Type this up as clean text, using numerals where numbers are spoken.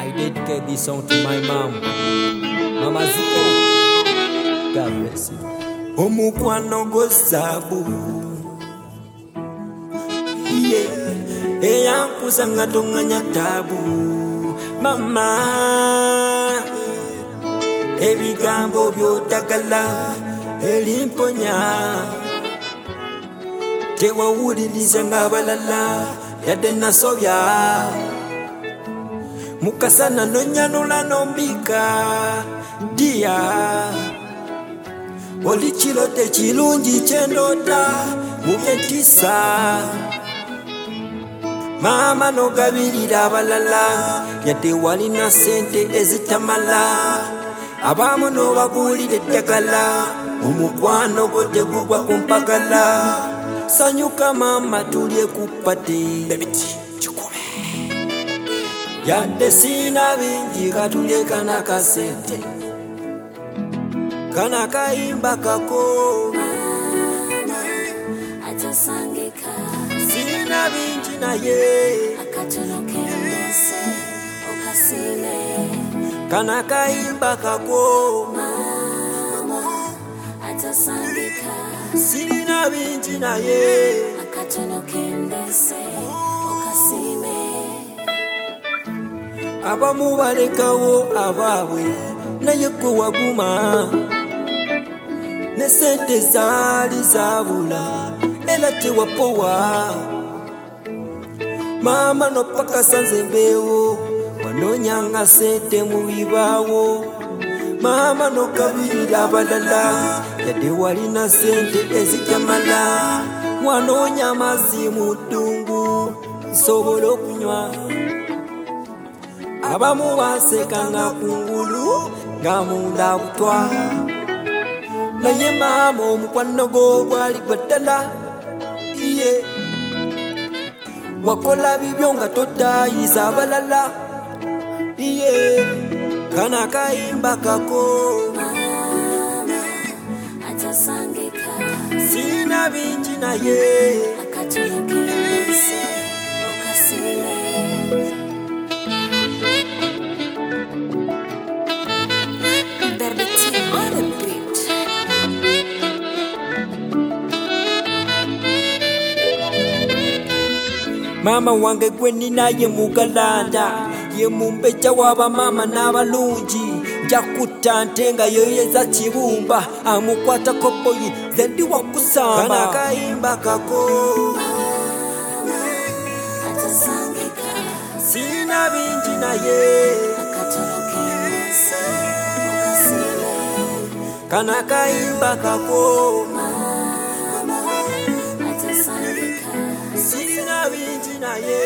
I dedicate this song to my mom, Mama Ziko. God bless you. Omukwano gozabu, yeah, eyankuza nga tonganya tabu, mama. Ebigambo byotagala elimponya tewawuliriza ng'abalala yadde nasobya mukasana nonyanula nombika dia oli kiro tekirungi kyendota mu byentisa mama nogabirira abalala yadde walina sente ezitamala abamu n'obabuulira eddagala omukwano gwo tegugwa ku mpagala sanyuka mama tulye ku pate yadde siina bingi katulye kana kasente kana kayimba kako siina bingi naye kana kayimba kako sirina bingi naye abamu balekawo abaabwe naye gwe waguma ne sente zaali zabula era tewapowa mama nopakasa nze mbeewo wanonyanga sente mu bibaawo mama nokabirira abalala yadde walina sente ezitamala wanoonya amazzi mu ddungu nsobola okunywa abamu basekanga kungulu nga munda butwa naye mama omukwano gwo gwali gwa ddala iye wakola bibyo nga totayiza abalala iye kana kayimba kako sina bingi naye mama wange gwe ninaye mugalanda ye mumbeja waba mama n'abalungi jakutta ntenga yoyeza kibumba amukwata koboyi zendi wakusamba kana kayimba kako sina bingi naye kana kayimba kako sina bingi naye